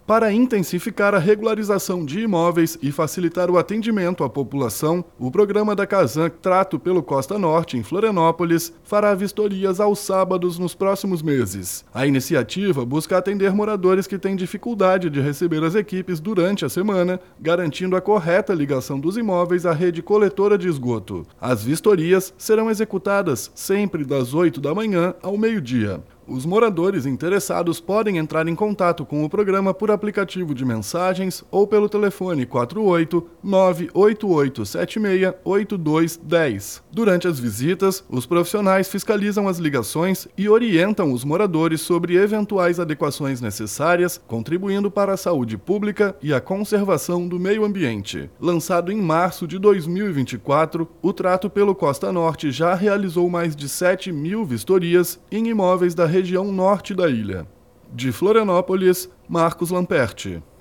Para intensificar a regularização de imóveis e facilitar o atendimento à população, o programa da Casan Trato pelo Costa Norte, em Florianópolis, fará vistorias aos sábados nos próximos meses. A iniciativa busca atender moradores que têm dificuldade de receber as equipes durante a semana, garantindo a correta ligação dos imóveis à rede coletora de esgoto. As vistorias serão executadas sempre das 8 da manhã ao meio-dia. Os moradores interessados podem entrar em contato com o programa por aplicativo de mensagens ou pelo telefone 48-98876-8210. Durante as visitas, os profissionais fiscalizam as ligações e orientam os moradores sobre eventuais adequações necessárias, contribuindo para a saúde pública e a conservação do meio ambiente. Lançado em março de 2024, o Trato pelo Costa Norte já realizou mais de 7.000 vistorias em imóveis da região norte da ilha. De Florianópolis, Marcos Lamperti.